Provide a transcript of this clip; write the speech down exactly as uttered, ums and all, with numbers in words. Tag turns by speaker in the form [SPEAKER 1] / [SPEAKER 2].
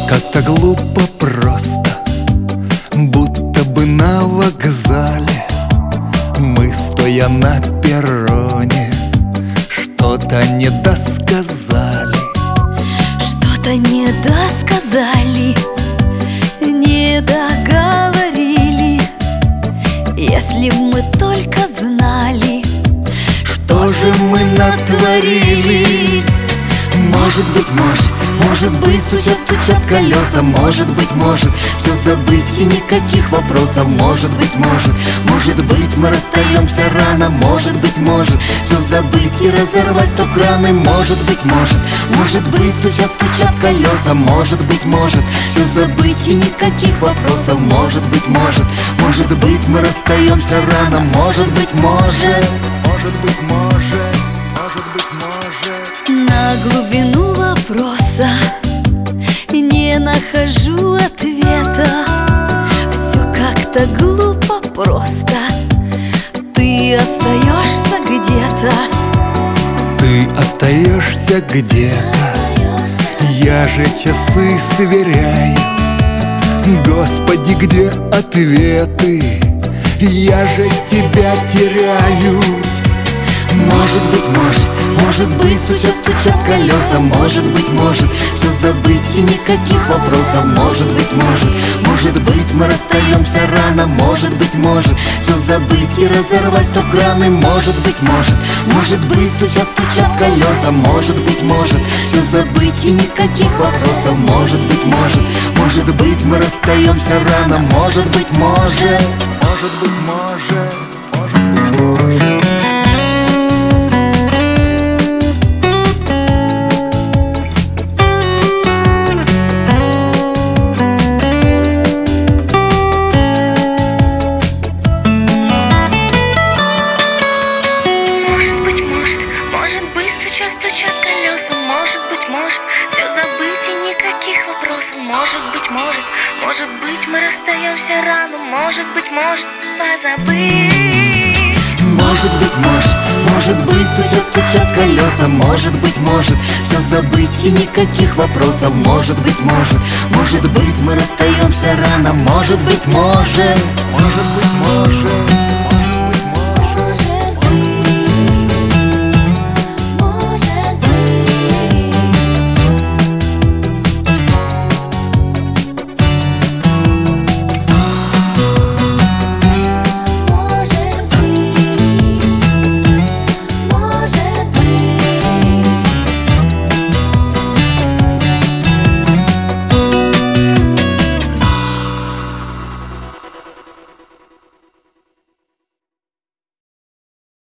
[SPEAKER 1] Как-то глупо просто, будто бы на вокзале мы, стоя на перроне, что-то не досказали.
[SPEAKER 2] Что-то не досказали, не договорили. Если б мы только знали,
[SPEAKER 1] что же мы натворили. Может быть, может, может быть, стучат, стучат колеса. Может быть, может, все забыть и никаких вопросов. Может быть, может, может быть, мы расстаемся рано. Может быть, может, все забыть и разорвать сто краны. Может быть, может, может быть, стучат, стучат колеса. Может быть, может, все забыть и никаких вопросов. Может быть, может, может быть, мы расстаемся рано. Может быть, может, может быть, может, может быть, может.
[SPEAKER 2] На глубину вопроса не нахожу ответа. Все как-то глупо просто. Ты остаешься где-то.
[SPEAKER 1] Ты остаешься где-то. Я же часы сверяю. Господи, где ответы? Я же тебя теряю. Может быть, может, может быть, стучат, стучат колеса. Может быть, может, все забыть и никаких вопросов. Может быть, может, может быть, мы расстаемся рано. Может быть, может, все забыть и разорвать сто краны. Может быть, может, может быть, стучат, стучат колеса. Может быть, может, все забыть и никаких вопросов. Может быть, может, может быть, мы расстаемся рано. Может быть, может, может быть, может, может быть, может.
[SPEAKER 2] Может быть, может, может быть, мы расстаемся рано. Может быть, может, позабыть.
[SPEAKER 1] Может быть, может, может быть, стучат, стучат колеса. Может быть, может, все забыть и никаких вопросов. Может быть, может, может быть, мы расстаемся рано. Может быть, может, может быть, может.